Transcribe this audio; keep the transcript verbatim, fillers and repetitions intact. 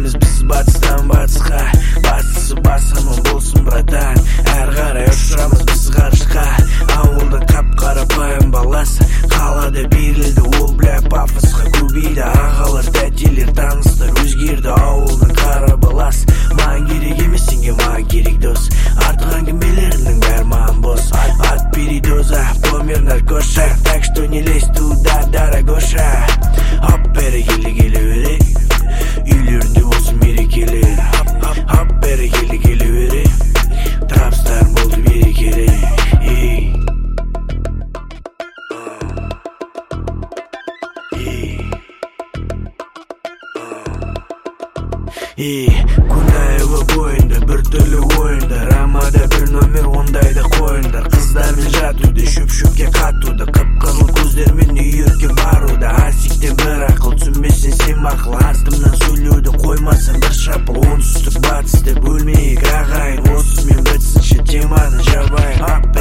келеміз біз батыстан батысқа. Бастысы басымын болсын братан, әр қарай ұшырамыз біз ғарышқа. Ауылда қап-қарапайым баласы, қалада берілді ол бля пафосқа. Көбейді ағалар тәтелер таныстар, өзгерді ауылдың қара баласы. Маған керек емес сенге, маған керек дос, артық әңгімелеріңнің бәрі маған бос. От передоза, помер наркоша, так что не лезь туда, дорогоша. Ап бәрі келі келі өре, үйлерінде болсын мерекелі. Ап бәрі келі келі өре, трапстарым болды берекелі. Кунаева бойында бір түрлі ойындар, Рамада бір номер ондайда қойындар. Қыздармен жатуды, шөп-шөпке қатуды, қып-қызыл көздермен Нью-Йоркке баруды. Асиктен бір ақыл, түсінбесен сен мақыл, артымнан сөйлеуді қоймасын бір шапыл. Оңтүстік батысты бөлмейік ағайын, осымен бітсінші теманы жабайын.